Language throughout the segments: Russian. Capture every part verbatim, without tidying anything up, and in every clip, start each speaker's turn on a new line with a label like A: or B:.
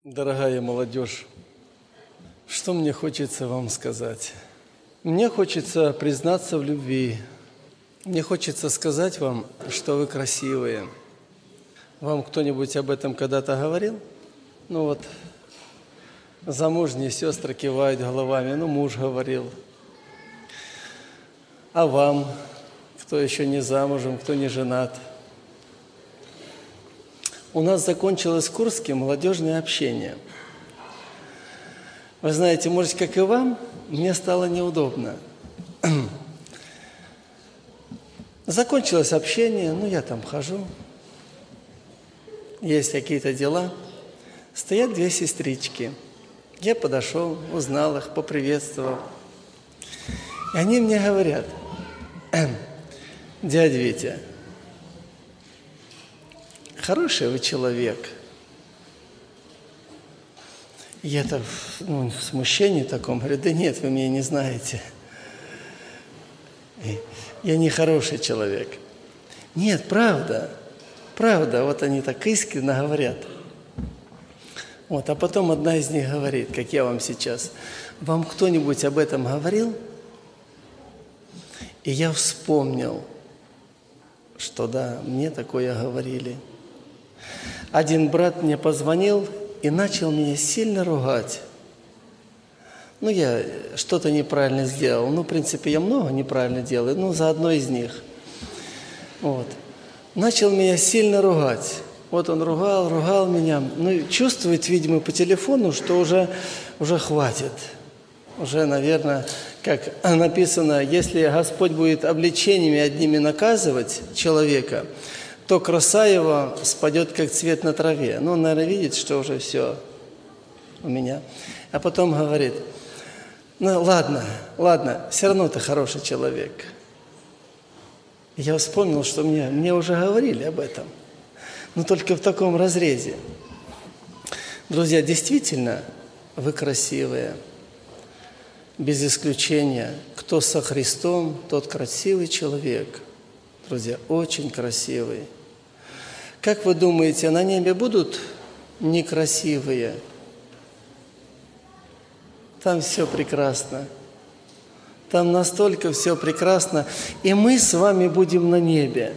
A: Дорогая молодежь, что мне хочется вам сказать? Мне хочется признаться в любви. Мне хочется сказать вам, что вы красивые. Вам кто-нибудь об этом когда-то говорил? Ну вот, замужние сестры кивают головами, ну муж говорил. А вам, кто еще не замужем, кто не женат? У нас закончилось в Курске молодежное общение. Вы знаете, может, как и вам, мне стало неудобно. Закончилось общение, ну, я там хожу, есть какие-то дела. Стоят две сестрички. Я подошел, узнал их, поприветствовал. И они мне говорят: дядя Витя, хороший вы человек. Я-то ну, в смущении таком говорю: да нет, вы меня не знаете. Я не хороший человек. Нет, правда, правда. Вот они так искренне говорят. Вот, а потом одна из них говорит, как я вам сейчас: вам кто-нибудь об этом говорил? И я вспомнил, что да, мне такое говорили. Один брат мне позвонил и начал меня сильно ругать. Ну, я что-то неправильно сделал. Ну, в принципе, я много неправильно делаю, ну, за одно из них. Вот. Начал меня сильно ругать. Вот он ругал, ругал меня. Ну, чувствует, видимо, по телефону, что уже, уже хватит. Уже, наверное, как написано, если Господь будет обличениями одними наказывать человека, то краса его спадет, как цвет на траве. Ну, он, наверное, видит, что уже все у меня. А потом говорит: ну, ладно, ладно, все равно ты хороший человек. Я вспомнил, что мне, мне уже говорили об этом, но только в таком разрезе. Друзья, действительно, вы красивые. Без исключения, кто со Христом, тот красивый человек. Друзья, очень красивый. Как вы думаете, на небе будут некрасивые? Там все прекрасно. Там настолько все прекрасно. И мы с вами будем на небе.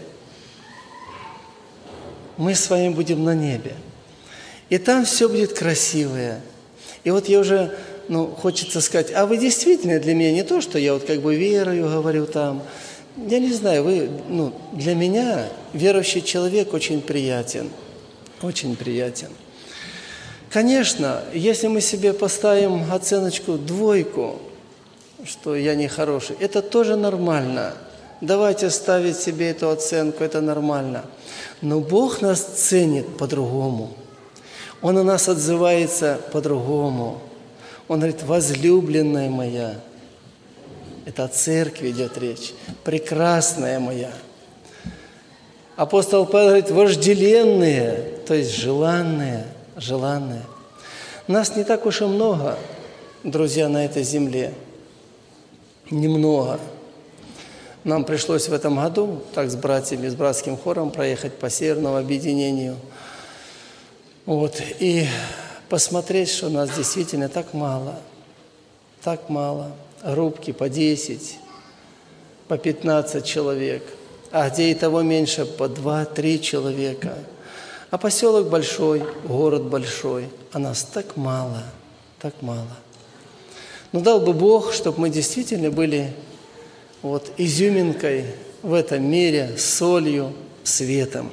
A: Мы с вами будем на небе. И там все будет красивое. И вот я уже, ну, хочется сказать, а вы действительно для меня не то, что я вот как бы верую, говорю там. Я не знаю, вы, ну, для меня верующий человек очень приятен. Очень приятен. Конечно, если мы себе поставим оценочку двойку, что я не хороший, это тоже нормально. Давайте ставить себе эту оценку, это нормально. Но Бог нас ценит по-другому. Он о нас отзывается по-другому. Он говорит: возлюбленная моя. Это о церкви идет речь. Прекрасная моя. Апостол Павел говорит: вожделенные, то есть желанные, желанные. Нас не так уж и много, друзья, на этой земле. Немного. Нам пришлось в этом году, так с братьями, с братским хором проехать по Северному объединению. Вот. И посмотреть, что нас действительно так мало. Так мало. Группки по десять, по пятнадцать человек. А где и того меньше, по два-три человека. А поселок большой, город большой. А нас так мало, так мало. Но дал бы Бог, чтобы мы действительно были вот изюминкой в этом мире, солью, светом.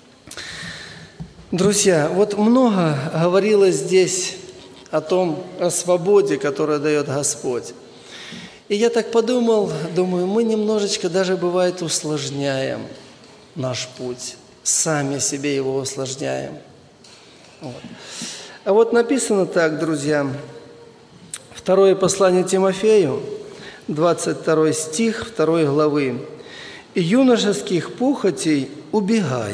A: Друзья, вот много говорилось здесь о том, о свободе, которую дает Господь. И я так подумал, думаю, мы немножечко даже, бывает, усложняем наш путь. Сами себе его усложняем. Вот. А вот написано так, друзья, второе послание Тимофею, двадцать второй стих второй главы. «Юношеских похотей убегай,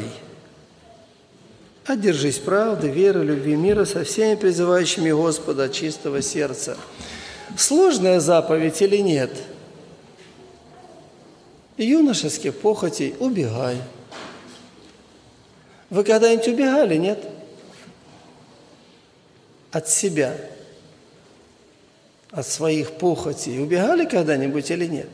A: а держись правды, веры, любви, мира со всеми призывающими Господа от чистого сердца». Сложная заповедь или нет? Юношеских похотей убегай. Вы когда-нибудь убегали, нет? от себя, от своих похотей. Убегали когда-нибудь или нет?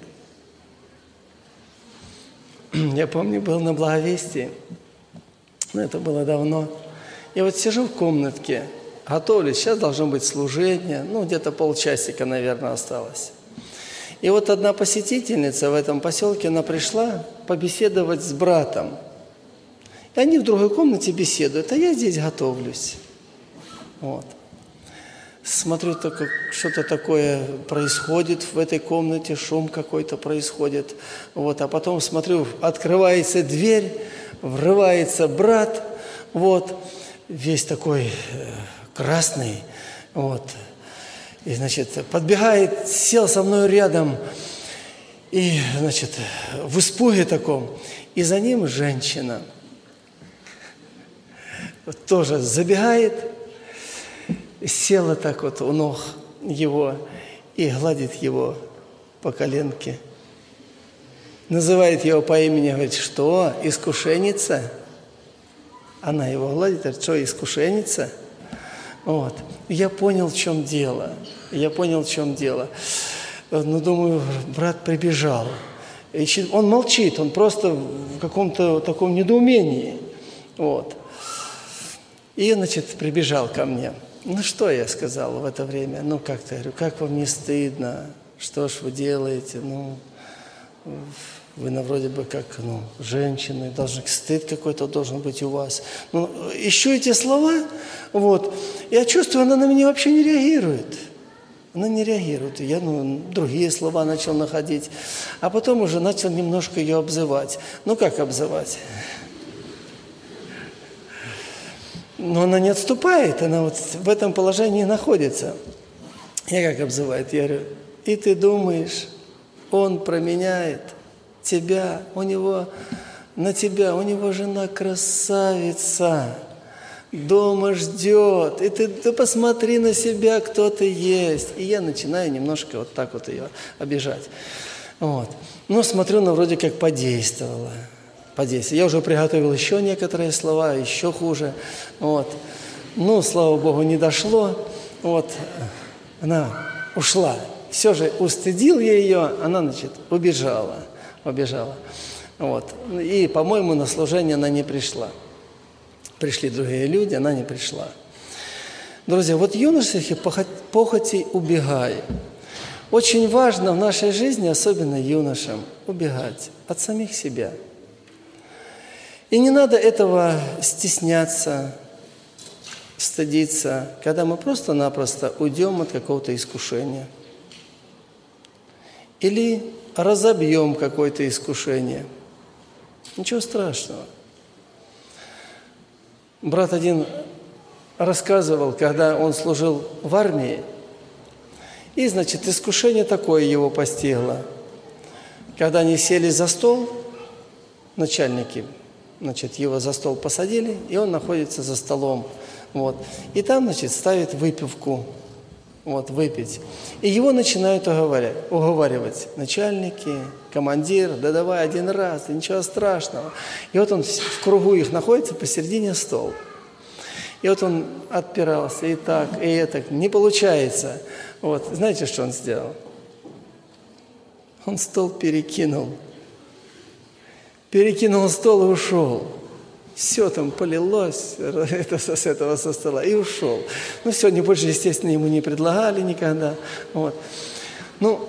A: Я помню, был на Благовестии, но это было давно. И вот сижу в комнатке, готовлюсь, сейчас должно быть служение, ну, где-то полчасика, наверное, осталось. И вот одна посетительница в этом поселке, она пришла побеседовать с братом. И они в другой комнате беседуют, а я здесь готовлюсь. Вот. Смотрю, так, что-то такое происходит в этой комнате, шум какой-то происходит. Вот. А потом смотрю, открывается дверь, врывается брат, вот, весь такой красный, вот. И, значит, подбегает, сел со мной рядом, и, значит, в испуге таком. И за ним женщина тоже забегает, села так вот у ног его и гладит его по коленке. Называет его по имени, говорит, что, искушенница? Она его гладит, говорит, что, искушенница? Вот. Я понял, в чем дело. Я понял, в чем дело. Ну, думаю, брат прибежал. Он молчит, он просто в каком-то таком недоумении. Вот. И, значит, прибежал ко мне. Ну, что я сказал в это время? Ну, как-то, говорю, как вам не стыдно? Что ж вы делаете? Ну, вы, ну, вроде бы как, ну, женщины, должен, стыд какой-то должен быть у вас. Ну, ищу эти слова, вот. Я чувствую, она на меня вообще не реагирует. Она не реагирует. Я, ну, другие слова начал находить. А потом уже начал немножко ее обзывать. Ну, как обзывать? Но она не отступает, она вот в этом положении находится. Я как обзывает? Я говорю, и ты думаешь, он променяет тебя, у него, на тебя, у него жена красавица, дома ждет, и ты, ты посмотри на себя, кто ты есть. И я начинаю немножко вот так вот ее обижать. Вот. Ну, смотрю, ну, вроде как подействовало. Подействовало. Я уже приготовил еще некоторые слова, еще хуже. Вот. Ну, слава Богу, не дошло. Вот. Она ушла. Все же устыдил я ее, она, значит, убежала. Убежала. Вот. И, по-моему, на служение она не пришла. Пришли другие люди, она не пришла. Друзья, вот юношеских похотей убегай. Очень важно в нашей жизни, особенно юношам, убегать от самих себя. И не надо этого стесняться, стыдиться, когда мы просто-напросто уйдем от какого-то искушения. Или разобьем какое-то искушение. Ничего страшного. Брат один рассказывал, когда он служил в армии, и, значит, искушение такое его постигло. Когда они сели за стол, начальники, значит, его за стол посадили, и он находится за столом. Вот. И там, значит, ставит выпивку, вот, выпить. И его начинают уговаривать, уговаривать начальники, командир, да давай один раз, ничего страшного. И вот он в кругу их находится посередине стола. И вот он отпирался, и так, и это, не получается. Вот, знаете, что он сделал? Он стол перекинул. Перекинул стол и ушел. Все там полилось это, с этого со стола и ушел. Ну, сегодня больше, естественно, ему не предлагали никогда. Вот. Ну,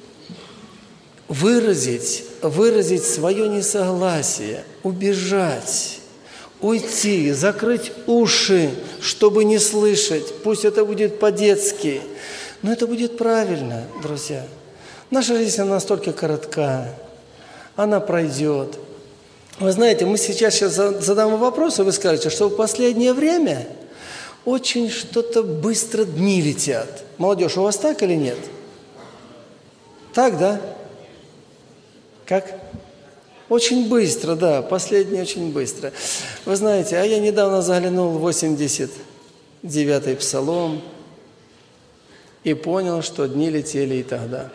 A: выразить, выразить свое несогласие, убежать, уйти, закрыть уши, чтобы не слышать. Пусть это будет по-детски, но это будет правильно, друзья. Наша жизнь, она настолько коротка, она пройдет. Вы знаете, мы сейчас, сейчас задам вопрос, и вы скажете, что в последнее время очень что-то быстро дни летят. Молодежь, у вас так или нет? Так, да? Как? Очень быстро, да, последнее очень быстро. Вы знаете, а я недавно заглянул в восемьдесят девятый псалом и понял, что дни летели и тогда.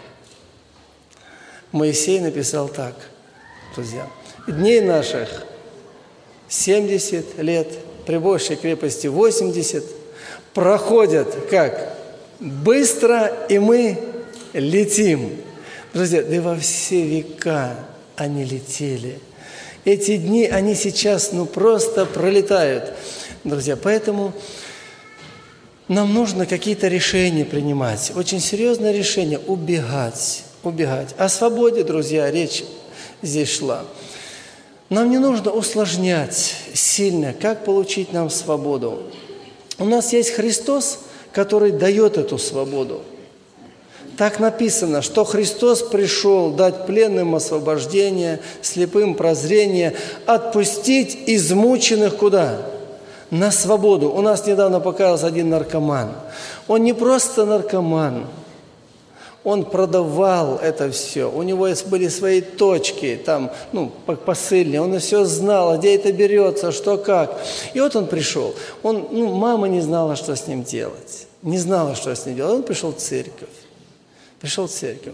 A: Моисей написал так, друзья. Дней наших семьдесят лет, при большей крепости восемьдесят, проходят как? Быстро, и мы летим. Друзья, да и во все века они летели. Эти дни, они сейчас, ну, просто пролетают. Друзья, поэтому нам нужно какие-то решения принимать. Очень серьезное решение – убегать. Убегать. О свободе, друзья, речь здесь шла. Нам не нужно усложнять сильно, как получить нам свободу. У нас есть Христос, который дает эту свободу. Так написано, что Христос пришел дать пленным освобождение, слепым прозрение, отпустить измученных куда? На свободу. У нас недавно покаялся один наркоман. Он не просто наркоман, он продавал это все. У него были свои точки, там, ну, посыльные. Он все знал, где это берется, что как. И вот он пришел. Он, ну, мама не знала, что с ним делать. Не знала, что с ним делать. Он пришел в церковь. Пришел в церковь.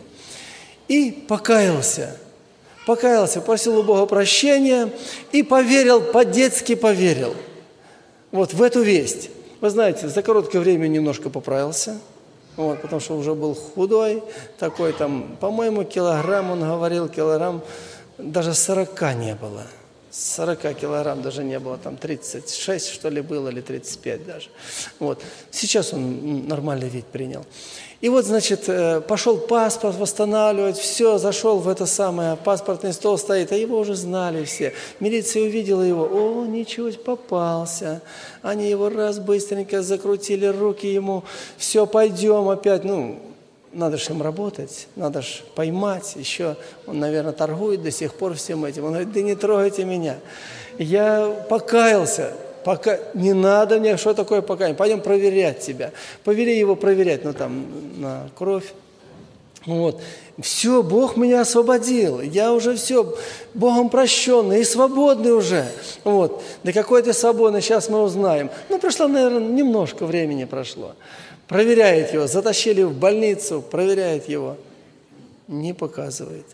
A: И покаялся. Покаялся, просил у Бога прощения и поверил, по-детски поверил. Вот в эту весть. Вы знаете, за короткое время немножко поправился. Вот, потому что уже был худой, такой там, по-моему, килограмм, он говорил, килограмм, даже сорока не было. сорока килограмм даже не было, там тридцать шесть, что ли, было, или тридцать пять даже. Вот. Сейчас он нормальный вид принял. И вот, значит, пошел паспорт восстанавливать, все, зашел в это самое, паспортный стол стоит, а его уже знали все. Милиция увидела его, о, ничего, попался. Они его раз быстренько закрутили руки ему, все, пойдем опять, ну, надо же им работать, надо же поймать еще. Он, наверное, торгует до сих пор всем этим. Он говорит, да не трогайте меня. Я покаялся. Пока не надо мне, что такое покаяние? Пойдем проверять тебя. Повели его проверять, ну там, на кровь. Вот. Все, Бог меня освободил. Я уже все, Богом прощенный и свободный уже. Вот. Да какой ты свободный, сейчас мы узнаем. Ну, прошло, наверное, немножко времени прошло. Проверяет его, затащили в больницу, проверяет его. Не показывает.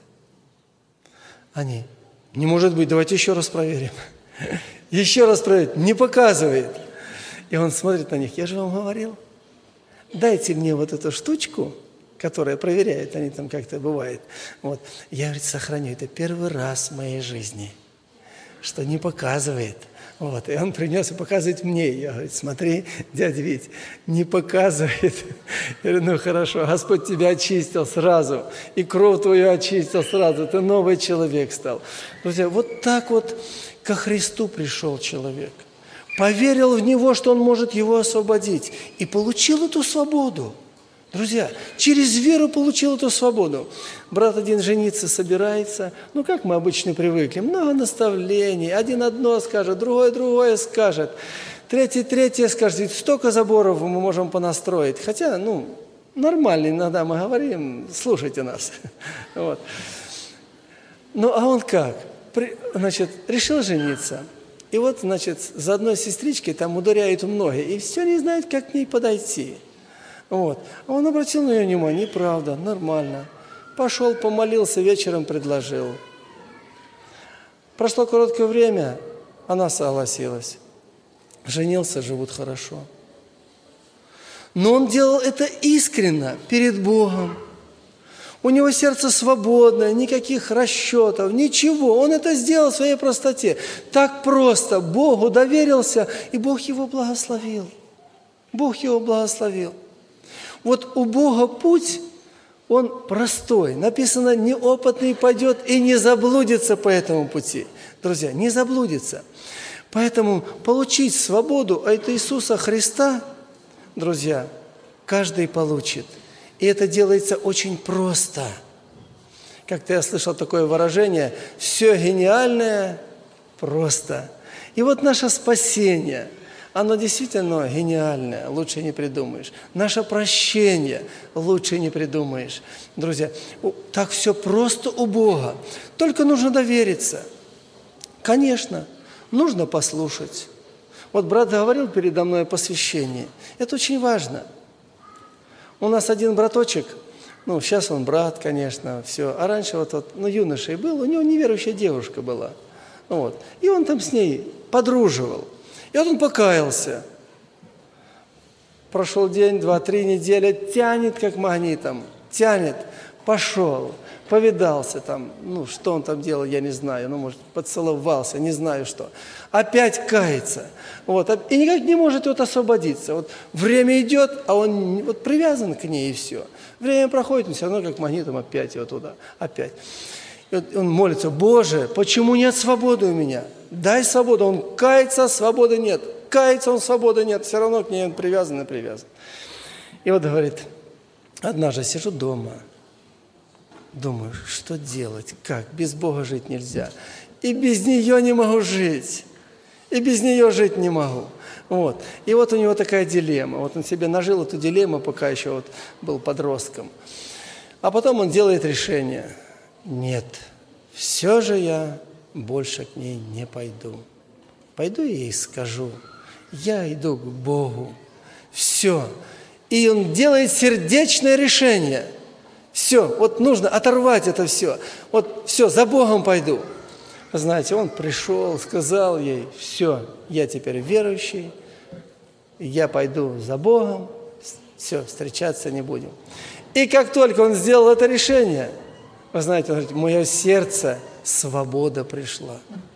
A: Они, не может быть, давайте еще раз проверим. Еще раз проверить, не показывает. И он смотрит на них, я же вам говорил, дайте мне вот эту штучку, которая проверяет, они там как-то бывает. Вот. Я, говорит, сохраню, это первый раз в моей жизни, что не показывает. Вот. И он принес и показывает мне. Я говорю, смотри, дядя Вить, не показывает. Я говорю, ну хорошо, Господь тебя очистил сразу, и кровь твою очистил сразу, ты новый человек стал. Друзья, вот так вот ко Христу пришел человек, поверил в Него, что Он может его освободить, и получил эту свободу. Друзья, через веру получил эту свободу. Брат один жениться собирается, ну как мы обычно привыкли, много наставлений, один одно скажет, другой другое скажет, третий третье скажет, ведь столько заборов мы можем понастроить, хотя, ну, нормально иногда мы говорим, слушайте нас. Вот. Ну а он как? Значит, решил жениться. И вот, значит, за одной сестричкой там ударяют многие. И все не знают, как к ней подойти. Вот. А он обратил на нее внимание. Неправда, нормально. Пошел, помолился, вечером предложил. Прошло короткое время, она согласилась. Женился, живут хорошо. Но он делал это искренне перед Богом. У него сердце свободное, никаких расчетов, ничего. Он это сделал в своей простоте. Так просто Богу доверился, и Бог его благословил. Бог его благословил. Вот у Бога путь, он простой. Написано, неопытный пойдет и не заблудится по этому пути. Друзья, не заблудится. Поэтому получить свободу от Иисуса Христа, друзья, каждый получит. И это делается очень просто. Как-то я слышал такое выражение, все гениальное просто. И вот наше спасение, оно действительно гениальное, лучше не придумаешь. Наше прощение лучше не придумаешь. Друзья, так все просто у Бога. Только нужно довериться. Конечно, нужно послушать. Вот брат говорил передо мной о посвящении. Это очень важно. У нас один браточек, ну, сейчас он брат, конечно, все. А раньше вот, вот ну, юношей был, у него неверующая девушка была. Вот. И он там с ней подруживал. И вот он покаялся. Прошел день, два, три недели, тянет как магнитом, тянет, пошел, повидался там, ну, что он там делал, я не знаю, ну, может, поцеловался, не знаю что. Опять кается, вот, и никак не может вот освободиться. Вот время идет, а он вот привязан к ней, и все. Время проходит, он все равно как магнитом опять его туда, опять. И вот он молится: Боже, почему нет свободы у меня? Дай свободу. Он кается, свободы нет. Кается, он свободы нет. Все равно к ней он привязан и привязан. И вот говорит, однажды сижу дома, думаю, что делать, как? Без Бога жить нельзя. И без нее не могу жить. И без нее жить не могу. Вот. И вот у него такая дилемма. Вот он себе нажил эту дилемму, пока еще вот был подростком. А потом он делает решение. Нет, все же я больше к ней не пойду. Пойду и ей скажу. Я иду к Богу. Все. И он делает сердечное решение. Все, вот нужно оторвать это все. Вот все, за Богом пойду. Знаете, он пришел, сказал ей: все, я теперь верующий, я пойду за Богом, все, встречаться не будем. И как только он сделал это решение, вы знаете, он говорит: в мое сердце свобода пришла.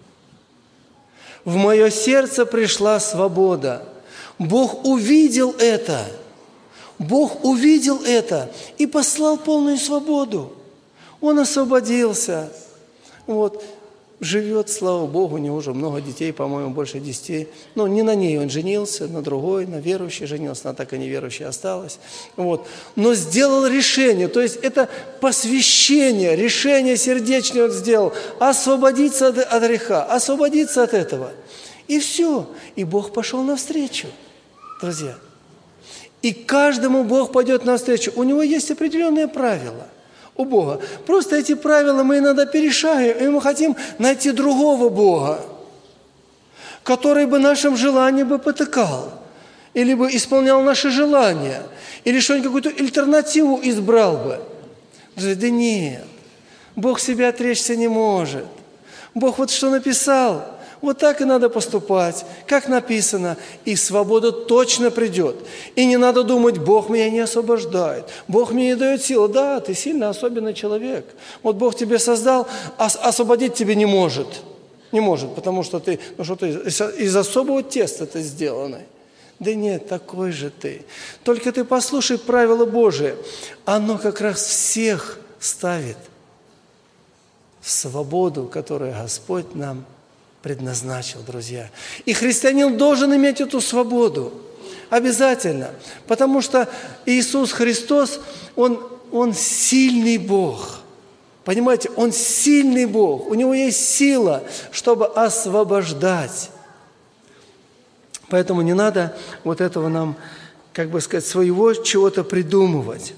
A: В мое сердце пришла свобода. Бог увидел это. Бог увидел это и послал полную свободу. Он освободился. Вот. Живет, слава Богу, у него уже много детей, по-моему, больше десяти. Но не на ней он женился, на другой, на верующей женился, она так и неверующей осталась. Вот. Но сделал решение, то есть это посвящение, решение сердечное он сделал, освободиться от, от греха, освободиться от этого. И все. И Бог пошел навстречу, друзья. И каждому Бог пойдет навстречу. У него есть определенные правила. У Бога. Просто эти правила мы иногда перешагаем, и мы хотим найти другого Бога, который бы нашим желанием бы потыкал, или бы исполнял наши желания, или что-нибудь, какую-то альтернативу избрал бы. Да нет, Бог себя отречься не может. Бог вот что написал, вот так и надо поступать, как написано, и свобода точно придет. И не надо думать: Бог меня не освобождает, Бог мне не дает силы. Да, ты сильно особенный человек. Вот Бог тебя создал, а освободить тебя не может. Не может, потому что ты, ну что ты из особого теста ты сделанный. Да нет, такой же ты. Только ты послушай правила Божие. Оно как раз всех ставит в свободу, которую Господь нам предназначил, друзья. И христианин должен иметь эту свободу. Обязательно. Потому что Иисус Христос, Он, Он сильный Бог. Понимаете, Он сильный Бог. У Него есть сила, чтобы освобождать. Поэтому не надо вот этого нам, как бы сказать, своего чего-то придумывать.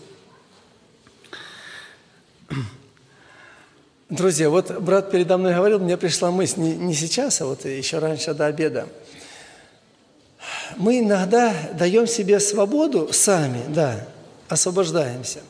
A: Друзья, вот брат передо мной говорил, мне пришла мысль не, не сейчас, а вот еще раньше, до обеда. Мы иногда даем себе свободу сами, да, освобождаемся.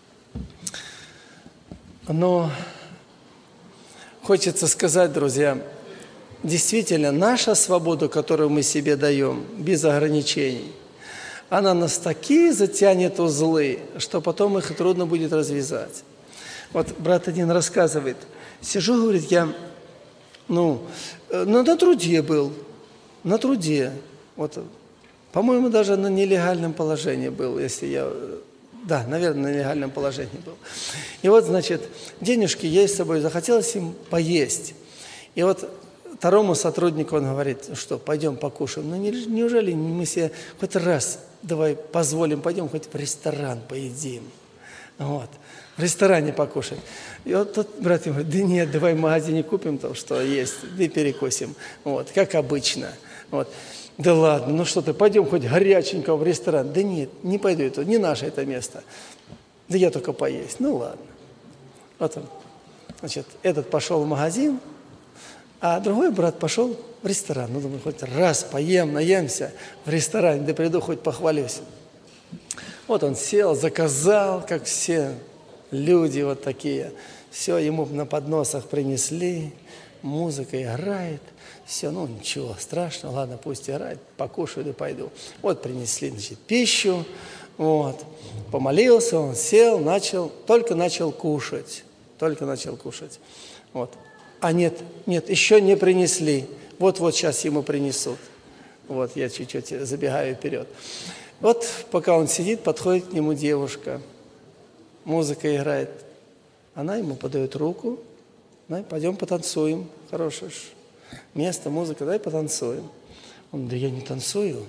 A: Но хочется сказать, друзья, действительно, наша свобода, которую мы себе даем, без ограничений, она нас такие затянет узлы, что потом их трудно будет развязать. Вот брат один рассказывает, сижу, говорит, я, ну, на, на труде был, на труде, вот, по-моему, даже на нелегальном положении был, если я, да, наверное, на нелегальном положении был. И вот, значит, денежки есть с собой, захотелось им поесть. И вот второму сотруднику он говорит, что пойдем покушаем. Ну, неужели мы себе хоть раз давай позволим, пойдем хоть в ресторан поедим, вот. В ресторане покушать. И вот тот брат ему говорит, да нет, давай в магазине купим то, что есть, да и перекусим. Вот, как обычно. Вот. Да ладно, ну что ты, пойдем хоть горяченького в ресторан. Да нет, не пойду, это не наше это место. Да я только поесть. Ну ладно. Вот он. Значит, этот пошел в магазин, а другой брат пошел в ресторан. Ну, думаю, хоть раз поем, наемся в ресторане, да приду, хоть похвалюсь. Вот он сел, заказал, как все люди вот такие. Все ему на подносах принесли, музыка играет, все, ну ничего страшного, ладно, пусть играет, покушаю и пойду. Вот принесли, значит, пищу, вот, помолился, он сел, начал, только начал кушать, только начал кушать, вот. А нет, нет, еще не принесли, вот-вот сейчас ему принесут. Вот, я чуть-чуть забегаю вперед. Вот, пока он сидит, подходит к нему девушка, музыка играет, она ему подает руку, да, пойдем потанцуем, хорошее место, музыка, давай потанцуем. Он, да я не танцую.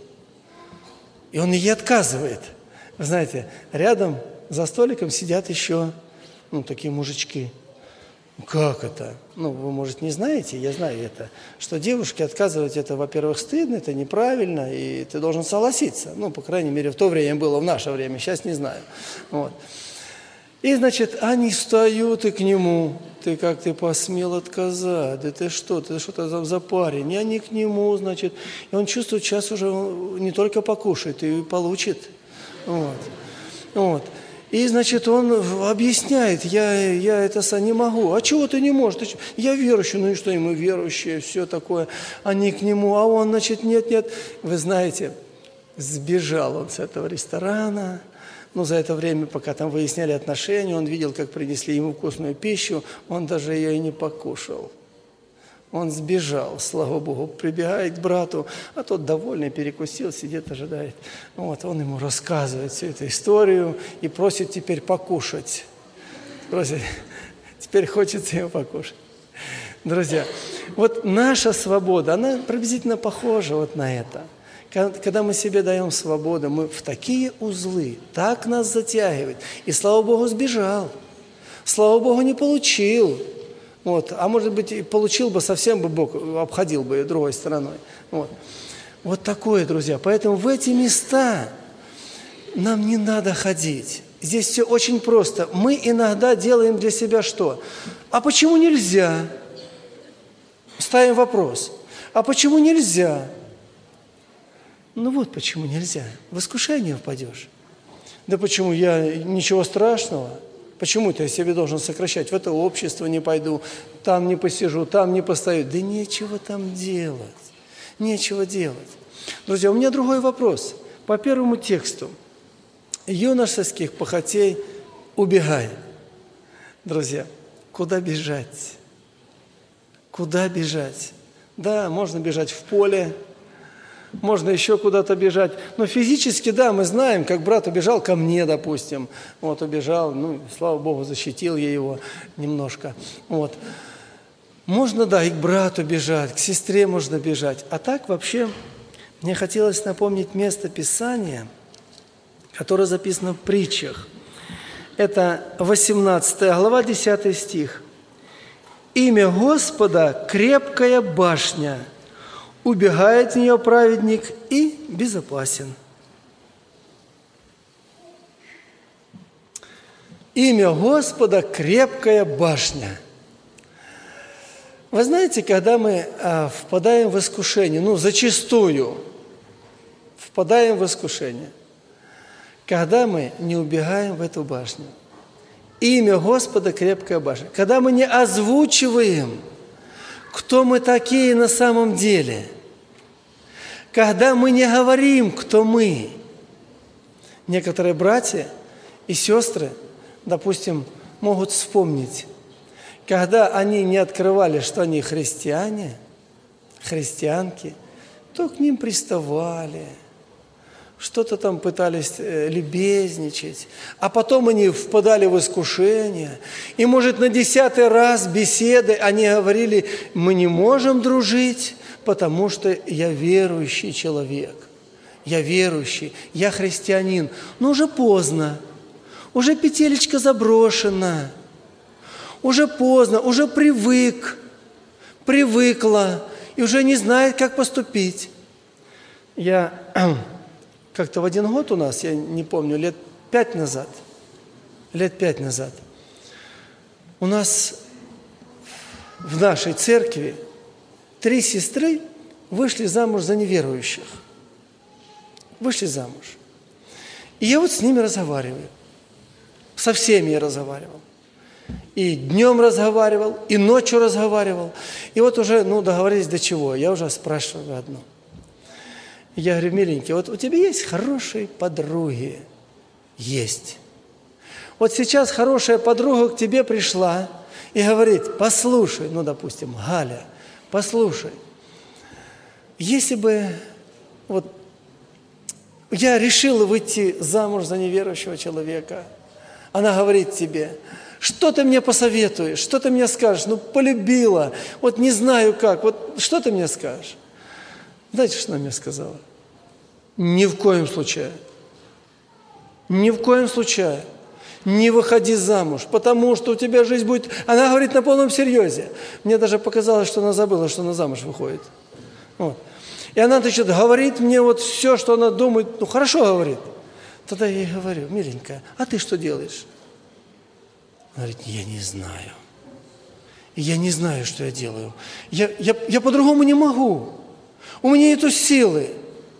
A: И он ей отказывает. Вы знаете, рядом за столиком сидят еще, ну, такие мужички. Как это? Ну, вы, может, не знаете, я знаю это, что девушке отказывать это, во-первых, стыдно, это неправильно, и ты должен согласиться. Ну, по крайней мере, в то время было, в наше время, сейчас не знаю. Вот. И, значит, они встают и к нему. Ты как ты посмел отказать? Да ты что? Ты что-то за, за парень? И они к нему, значит. И он чувствует, сейчас уже не только покушает, и получит. Вот. Вот. И, значит, он объясняет, я, я это не могу. А чего ты не можешь? Ты, я верующий, ну и что ему верующие, все такое. Они к нему, а он, значит, нет, нет. Вы знаете, сбежал он с этого ресторана. Ну, за это время, пока там выясняли отношения, он видел, как принесли ему вкусную пищу, он даже ее и не покушал. Он сбежал, слава Богу, прибегает к брату, а тот довольный, перекусил, сидит, ожидает. Вот, он ему рассказывает всю эту историю и просит теперь покушать. Просит, теперь хочется его покушать. Друзья, вот наша свобода, она приблизительно похожа вот на это. Когда мы себе даем свободу, мы в такие узлы, так нас затягивает. И, слава Богу, сбежал. Слава Богу, не получил. Вот. А может быть, и получил бы, совсем бы Бог обходил бы другой стороной. Вот. Вот такое, друзья. Поэтому в эти места нам не надо ходить. Здесь все очень просто. Мы иногда делаем для себя что? А почему нельзя? Ставим вопрос. А почему нельзя? Ну вот почему нельзя. В искушение впадешь. Да почему? Я ничего страшного. Почему-то я себе должен сокращать. В это общество не пойду, там не посижу, там не постою. Да нечего там делать. Нечего делать. Друзья, у меня другой вопрос. По первому тексту. Юношеских похотей убегай. Друзья, куда бежать? Куда бежать? Да, можно бежать в поле, можно еще куда-то бежать. Но физически, да, мы знаем, как брат убежал ко мне, допустим. Вот, убежал, ну, слава Богу, защитил я его немножко. Вот. Можно, да, и к брату бежать, к сестре можно бежать. А так вообще мне хотелось напомнить место Писания, которое записано в притчах. Это восемнадцатая глава, десятый стих. «Имя Господа – крепкая башня, убегает в нее праведник и безопасен». Имя Господа – крепкая башня. Вы знаете, когда мы а, впадаем в искушение, ну, зачастую впадаем в искушение, когда мы не убегаем в эту башню. Имя Господа – крепкая башня. Когда мы не озвучиваем, кто мы такие на самом деле. Когда мы не говорим, кто мы. Некоторые братья и сестры, допустим, могут вспомнить, когда они не открывали, что они христиане, христианки, то к ним приставали, что-то там пытались любезничать, а потом они впадали в искушение. И, может, на десятый раз беседы они говорили: мы не можем дружить, потому что я верующий человек, я верующий, я христианин. Но уже поздно, уже петелечка заброшена, уже поздно, уже привык, привыкла и уже не знает, как поступить. Я... Как-то в один год у нас, я не помню, лет пять назад, лет пять назад, у нас в нашей церкви три сестры вышли замуж за неверующих. Вышли замуж. И я вот с ними разговариваю. Со всеми я разговаривал. И днем разговаривал, и ночью разговаривал. И вот уже, ну, договорились до чего. Я уже спрашиваю одну. Я говорю, миленький, вот у тебя есть хорошие подруги? Есть. Вот сейчас хорошая подруга к тебе пришла и говорит, послушай, ну, допустим, Галя, послушай, если бы вот я решила выйти замуж за неверующего человека, она говорит тебе, что ты мне посоветуешь, что ты мне скажешь, ну, полюбила, вот не знаю как, вот что ты мне скажешь? Знаете, что она мне сказала? Ни в коем случае, ни в коем случае не выходи замуж, потому что у тебя жизнь будет... Она говорит на полном серьезе. Мне даже показалось, что она забыла, что она замуж выходит. Вот. И она, значит, говорит мне вот все, что она думает, ну, хорошо говорит. Тогда я ей говорю, миленькая, а ты что делаешь? Она говорит, я не знаю. Я не знаю, что я делаю. Я, я, я по-другому не могу. У меня нету силы.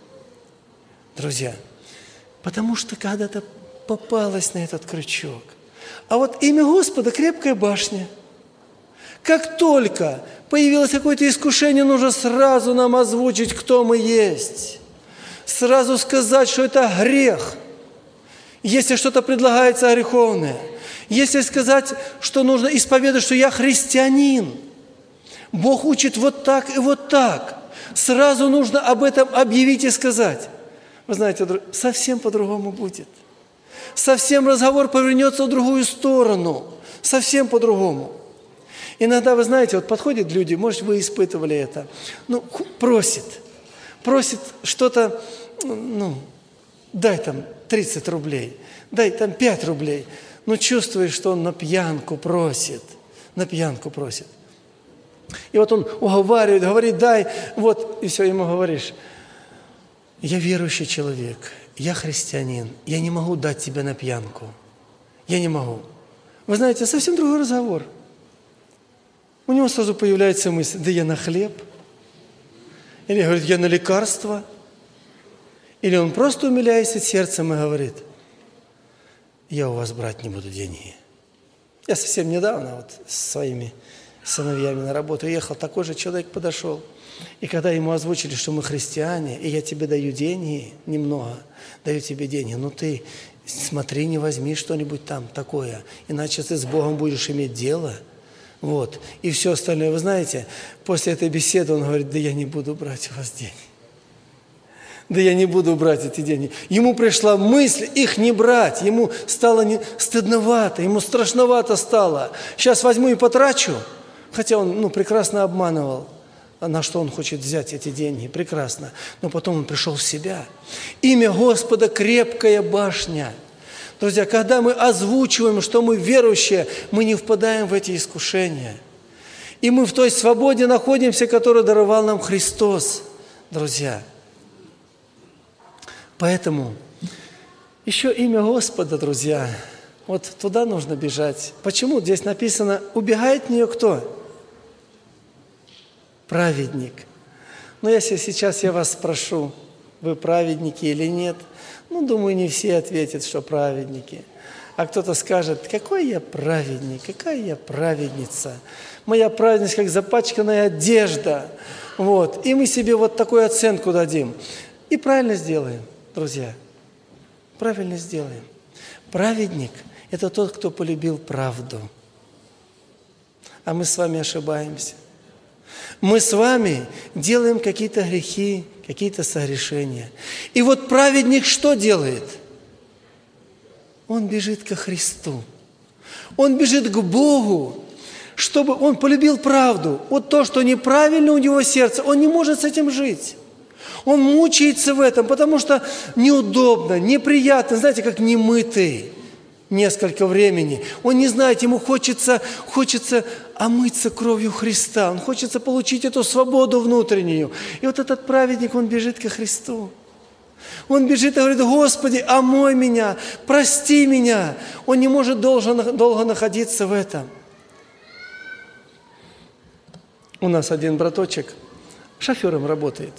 A: Друзья, потому что когда-то попалась на этот крючок. А вот имя Господа – крепкая башня. Как только появилось какое-то искушение, нужно сразу нам озвучить, кто мы есть. Сразу сказать, что это грех. Если что-то предлагается греховное. Если сказать, что нужно исповедовать, что я христианин. Бог учит вот так и вот так. Сразу нужно об этом объявить и сказать. Вы знаете, совсем по-другому будет. Совсем разговор повернется в другую сторону. Совсем по-другому. Иногда, вы знаете, вот подходят люди, может, вы испытывали это, ну, просит, просит что-то, ну, дай там тридцать рублей, дай там пять рублей. Но чувствуешь, что он на пьянку просит, на пьянку просит. И вот он уговаривает, говорит, дай, вот, и все, ему говоришь, я верующий человек, я христианин, я не могу дать тебе на пьянку, я не могу. Вы знаете, совсем другой разговор. У него сразу появляется мысль, да я на хлеб, или говорит, я на лекарство, или он просто умиляется сердцем и говорит, я у вас брать не буду деньги. Я совсем недавно вот с своими сыновьями на работу ехал, такой же человек подошел. И когда ему озвучили, что мы христиане, и я тебе даю деньги, немного, даю тебе деньги, но ты смотри, не возьми что-нибудь там такое, иначе ты с Богом будешь иметь дело. Вот. И все остальное. Вы знаете, после этой беседы он говорит, да я не буду брать у вас деньги. Да я не буду брать эти деньги. Ему пришла мысль их не брать. Ему стало не... стыдновато, ему страшновато стало. Сейчас возьму и потрачу. Хотя он ну, прекрасно обманывал, на что он хочет взять эти деньги. Прекрасно. Но потом он пришел в себя. Имя Господа – крепкая башня. Друзья, когда мы озвучиваем, что мы верующие, мы не впадаем в эти искушения. И мы в той свободе находимся, которую даровал нам Христос, друзья. Поэтому еще имя Господа, друзья, вот туда нужно бежать. Почему? Здесь написано, убегает от нее кто? Праведник. Но если сейчас я вас спрошу, вы праведники или нет, ну, думаю, не все ответят, что праведники. А кто-то скажет, какой я праведник, какая я праведница. Моя праведность, как запачканная одежда. Вот. И мы себе вот такую оценку дадим. И правильно сделаем, друзья. Правильно сделаем. Праведник – это тот, кто полюбил правду. А мы с вами ошибаемся. Мы с вами делаем какие-то грехи, какие-то согрешения. И вот праведник что делает? Он бежит ко Христу. Он бежит к Богу, чтобы он полюбил правду. Вот то, что неправильно у него сердце, он не может с этим жить. Он мучается в этом, потому что неудобно, неприятно, знаете, как немытый несколько времени. Он не знает, ему хочется, хочется омыться кровью Христа. Он хочется получить эту свободу внутреннюю. И вот этот праведник, он бежит ко Христу. Он бежит и говорит, Господи, омой меня, прости меня. Он не может долго, долго находиться в этом. У нас один браточек шофером работает.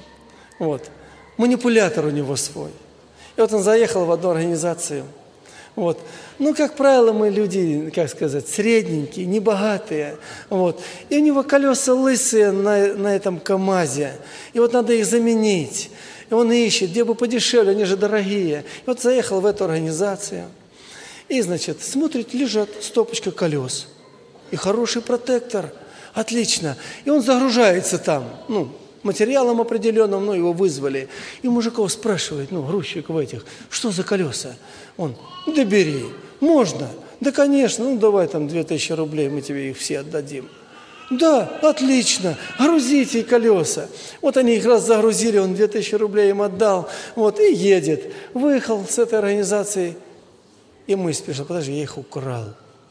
A: Вот. Манипулятор у него свой. И вот он заехал в одну организацию. Вот. Ну, как правило, мы люди, как сказать, средненькие, небогатые. Вот. И у него колеса лысые на, на этом КамАЗе. И вот надо их заменить. И он ищет, где бы подешевле, они же дорогие. И вот заехал в эту организацию. И, значит, смотрит, лежат стопочка колес. И хороший протектор. Отлично. И он загружается там, ну, материалом определенным, ну, его вызвали. И мужиков спрашивает, ну, грузчиков этих, что за колеса? Он, да бери, можно. Да, конечно, ну, давай там две тысячи рублей, мы тебе их все отдадим. Да, отлично, грузите колеса. Вот они их раз загрузили, он две тысячи рублей им отдал, вот, и едет. Выехал с этой организацией, и мы спешим, подожди, я их украл.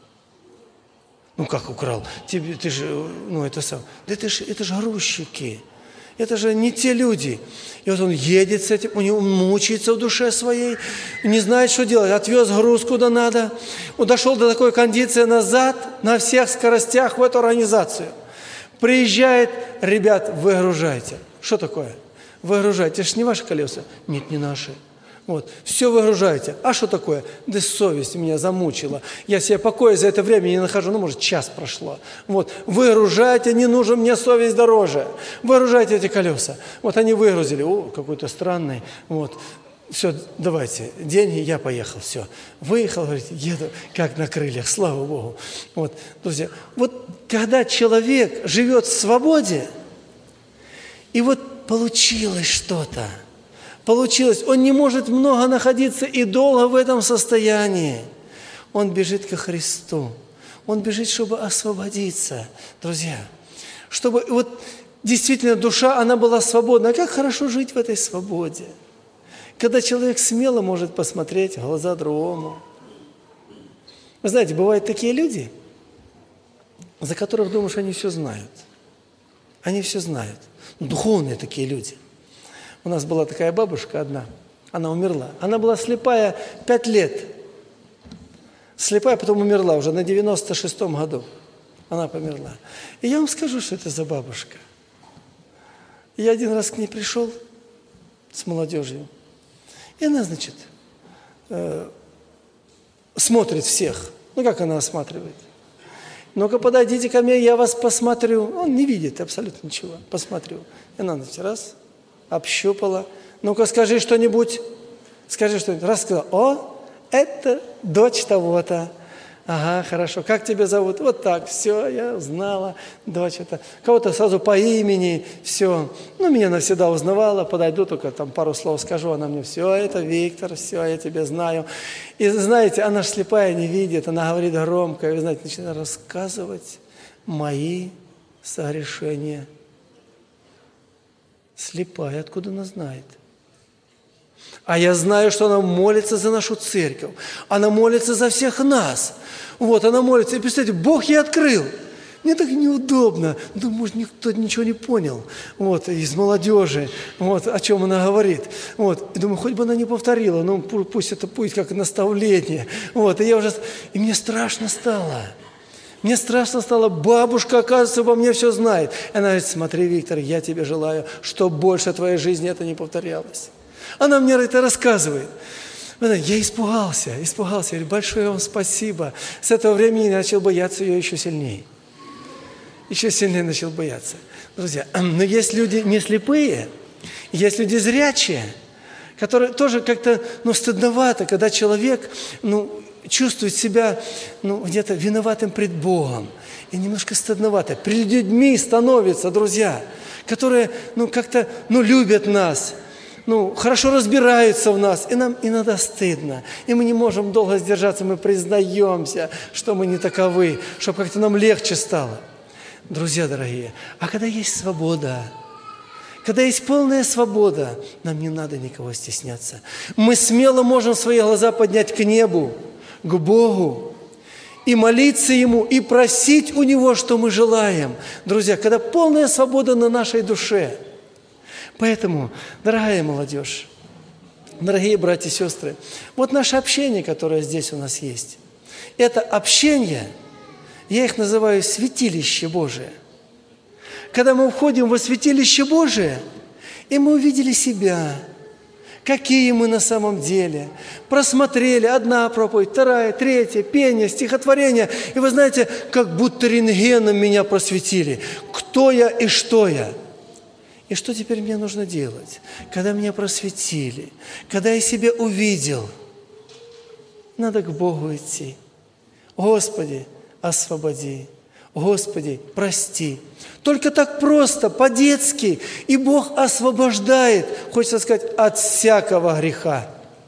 A: Ну, как украл? Тебе, ты же, ну, это сам. Да это же, это же грузчики. Это же не те люди. И вот он едет с этим, у него мучается в душе своей, не знает, что делать. Отвез груз куда надо. Он дошел до такой кондиции назад, на всех скоростях в эту организацию. Приезжает, ребят, выгружайте. Что такое? Выгружайте. Это же не ваши колеса? Нет, не наши. Вот. Все выгружаете. А что такое? Да совесть меня замучила. Я себе покоя за это время не нахожу. Ну, может, час прошло. Вот. Выгружайте, не нужна мне совесть дороже. Выгружайте эти колеса. Вот они выгрузили. О, какой-то странный. Вот. Все, давайте. Деньги, я поехал. Все. Выехал, говорит, еду как на крыльях. Слава Богу. Вот. Друзья, вот когда человек живет в свободе, и вот получилось что-то, получилось. Он не может много находиться и долго в этом состоянии. Он бежит ко Христу. Он бежит, чтобы освободиться. Друзья, чтобы вот действительно душа, она была свободна. А как хорошо жить в этой свободе. Когда человек смело может посмотреть в глаза другому. Вы знаете, бывают такие люди, за которых думаешь, они все знают. Они все знают. Духовные такие люди. У нас была такая бабушка одна, она умерла. Она была слепая пять лет. Слепая, потом умерла уже на девяносто шестом году. Она померла. И я вам скажу, что это за бабушка. Я один раз к ней пришел с молодежью. И она, значит, э, смотрит всех. Ну, как она осматривает? Ну-ка, подойдите ко мне, я вас посмотрю. Он не видит абсолютно ничего. Посмотрю. И она, значит, раз... общупала. Ну-ка, скажи что-нибудь. Скажи что-нибудь. Раз сказал, о, это дочь того-то. Ага, хорошо. Как тебя зовут? Вот так. Все, я узнала. Дочь это. Кого-то сразу по имени. Все. Ну, меня навсегда узнавала. Подойду, только там пару слов скажу. Она мне, все, это Виктор, все, я тебя знаю. И знаете, она же слепая, не видит. Она говорит громко. И, вы знаете, начинает рассказывать мои согрешения. Слепая, откуда она знает? А я знаю, что она молится за нашу церковь. Она молится за всех нас. Вот, она молится. И представьте, Бог ей открыл. Мне так неудобно. Думаю, может, никто ничего не понял. Вот, из молодежи. Вот, о чем она говорит. Вот, и думаю, хоть бы она не повторила. Ну, пусть это будет как наставление. Вот, и я уже... И мне страшно стало. Мне страшно стало, бабушка, оказывается, обо мне все знает. И она говорит, смотри, Виктор, я тебе желаю, чтобы больше в твоей жизни это не повторялось. Она мне это рассказывает. Я испугался, испугался. Я говорю, большое вам спасибо. С этого времени я начал бояться ее еще сильнее. Еще сильнее начал бояться. Друзья, но есть люди не слепые, есть люди зрячие, которые тоже как-то, ну, стыдновато, когда человек, ну, чувствует себя, ну, где-то виноватым пред Богом. И немножко стыдновато. Перед людьми становятся, друзья, которые, ну, как-то, ну, любят нас, ну, хорошо разбираются в нас. И нам иногда стыдно. И мы не можем долго сдержаться. Мы признаемся, что мы не таковы, чтобы как-то нам легче стало. Друзья дорогие, а когда есть свобода, когда есть полная свобода, нам не надо никого стесняться. Мы смело можем свои глаза поднять к небу, к Богу, и молиться Ему, и просить у Него, что мы желаем. Друзья, когда полная свобода на нашей душе. Поэтому, дорогая молодежь, дорогие братья и сестры, вот наше общение, которое здесь у нас есть, это общение, я их называю святилище Божие. Когда мы входим во святилище Божие, и мы увидели себя, какие мы на самом деле. Просмотрели одна проповедь, вторая, третья, пение, стихотворение. И вы знаете, как будто рентгеном меня просветили. Кто я и что я? И что теперь мне нужно делать? Когда меня просветили, когда я себя увидел, надо к Богу идти. Господи, освободи. Господи, прости. Только так просто, по-детски. И Бог освобождает, хочется сказать, от всякого греха.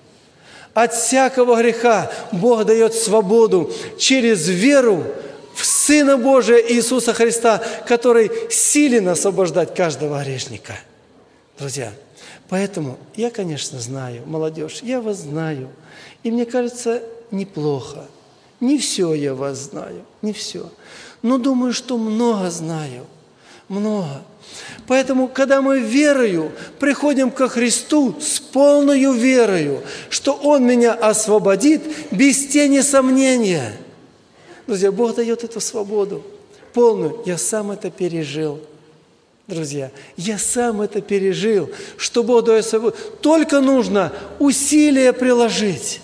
A: От всякого греха Бог дает свободу через веру в Сына Божия Иисуса Христа, который силен освобождать каждого грешника. Друзья, поэтому я, конечно, знаю, молодежь, я вас знаю. И мне кажется, неплохо. Не все я вас знаю, не все. Но думаю, что много знаю, много. Поэтому, когда мы верою приходим ко Христу с полною верою, что Он меня освободит без тени сомнения. Друзья, Бог дает эту свободу полную. Я сам это пережил. Друзья, я сам это пережил, что Бог дает свободу. Только нужно усилия приложить.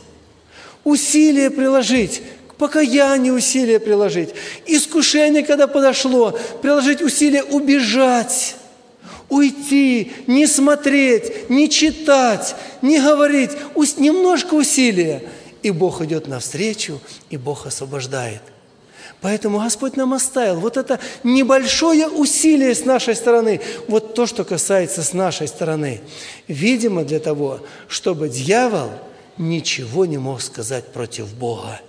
A: Усилия приложить. Покаяние усилия приложить. Искушение, когда подошло, приложить усилия убежать, уйти, не смотреть, не читать, не говорить. Немножко усилия. И Бог идет навстречу, и Бог освобождает. Поэтому Господь нам оставил вот это небольшое усилие с нашей стороны, вот то, что касается с нашей стороны. Видимо, для того, чтобы дьявол ничего не мог сказать против Бога.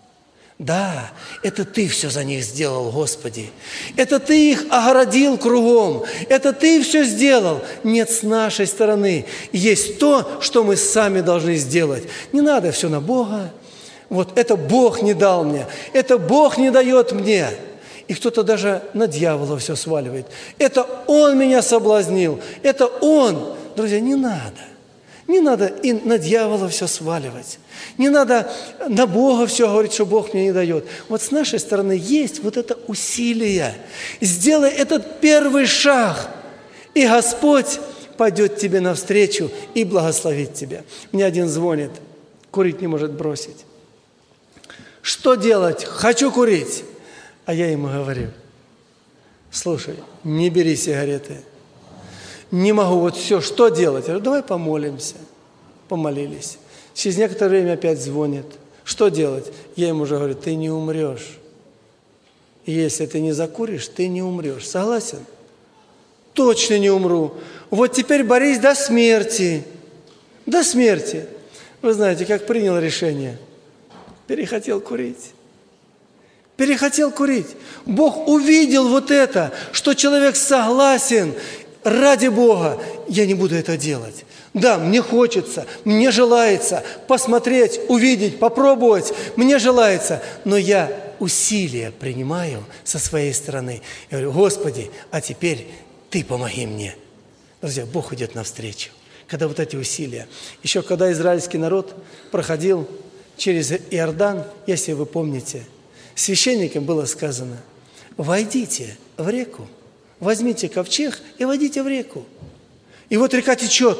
A: Да, это Ты все за них сделал, Господи. Это Ты их огородил кругом. Это Ты все сделал. Нет, с нашей стороны есть то, что мы сами должны сделать. Не надо все на Бога. Вот это Бог не дал мне. Это Бог не дает мне. И кто-то даже на дьявола все сваливает. Это он меня соблазнил. Это он. Друзья, не надо. Не надо и на дьявола все сваливать. Не надо на Бога все говорить, что Бог мне не дает. Вот с нашей стороны есть вот это усилие. Сделай этот первый шаг, и Господь пойдет тебе навстречу и благословит тебя. Мне один звонит, курить не может бросить. Что делать? Хочу курить. А я ему говорю, слушай, не бери сигареты. Не могу, вот все, что делать? Я говорю, давай помолимся. Помолились. Через некоторое время опять звонит. Что делать? Я ему уже говорю, ты не умрешь. И если ты не закуришь, ты не умрешь. Согласен? Точно не умру. Вот теперь борись до смерти. До смерти. Вы знаете, как принял решение? Перехотел курить. Перехотел курить. Бог увидел вот это, что человек согласен. Ради Бога я не буду это делать. Да, мне хочется, мне желается посмотреть, увидеть, попробовать. Мне желается, но я усилия принимаю со своей стороны. Я говорю, Господи, а теперь Ты помоги мне. Друзья, Бог идет навстречу. Когда вот эти усилия. Еще когда израильский народ проходил через Иордан, если вы помните, священникам было сказано, войдите в реку. Возьмите ковчег и войдите в реку. И вот река течет.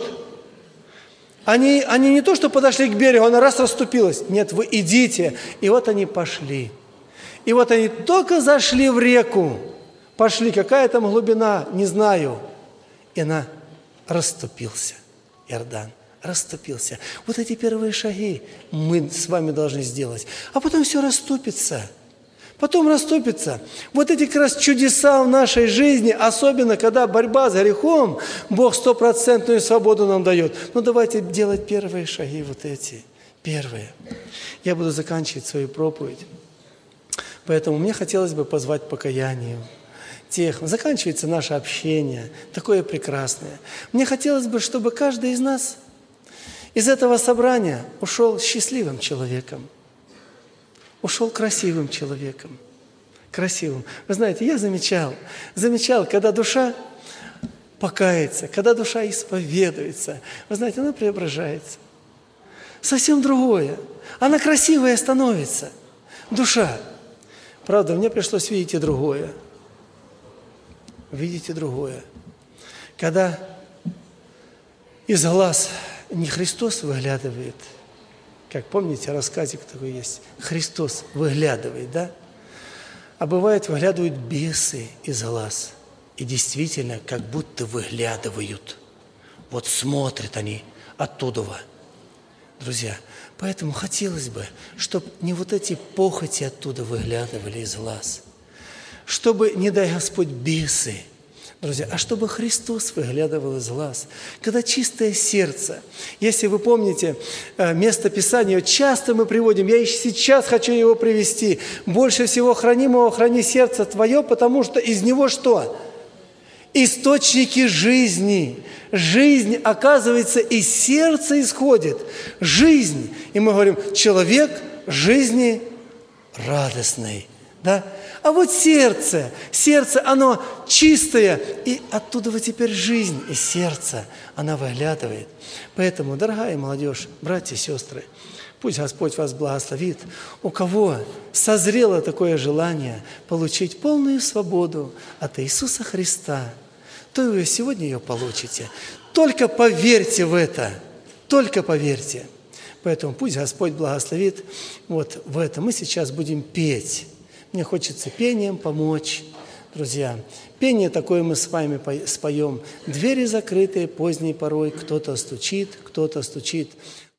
A: Они, они не то, что подошли к берегу, она раз расступилась. Нет, вы идите. И вот они пошли. И вот они только зашли в реку. Пошли, какая там глубина, не знаю. И она расступился. Иордан расступился. Вот эти первые шаги мы с вами должны сделать. А потом все расступится. Потом расступится. Вот эти как раз чудеса в нашей жизни, особенно когда борьба с грехом, Бог стопроцентную свободу нам дает. Ну, давайте делать первые шаги вот эти. Первые. Я буду заканчивать свою проповедь. Поэтому мне хотелось бы позвать к покаянию тех. Заканчивается наше общение, такое прекрасное. Мне хотелось бы, чтобы каждый из нас из этого собрания ушел счастливым человеком. Ушел красивым человеком. Красивым. Вы знаете, я замечал, замечал, когда душа покается, когда душа исповедуется, вы знаете, она преображается. Совсем другое. Она красивая становится. Душа. Правда, мне пришлось видеть и другое. Видите другое. Когда из глаз не Христос выглядывает, как помните, рассказик такой есть, Христос выглядывает, да? А бывает, выглядывают бесы из глаз. И действительно, как будто выглядывают. Вот смотрят они оттуда. Друзья, поэтому хотелось бы, чтобы не вот эти похоти оттуда выглядывали из глаз. Чтобы, не дай Господь, бесы, друзья, а чтобы Христос выглядывал из глаз. Когда чистое сердце. Если вы помните место Писания, часто мы приводим, я еще сейчас хочу его привести. Больше всего хранимого храни сердце твое, потому что из него что? Источники жизни. Жизнь, оказывается, из сердца исходит. Жизнь. И мы говорим, человек жизни радостный. Да? А вот сердце, сердце, оно чистое, и оттуда вот теперь жизнь из сердца, она выглядывает. Поэтому, дорогая молодежь, братья и сестры, пусть Господь вас благословит. У кого созрело такое желание получить полную свободу от Иисуса Христа, то вы сегодня ее получите. Только поверьте в это, только поверьте. Поэтому пусть Господь благословит вот в это. Мы сейчас будем петь. Мне хочется пением помочь, друзья. Пение такое мы с вами споем. Двери закрытые поздней порой, кто-то стучит, кто-то стучит.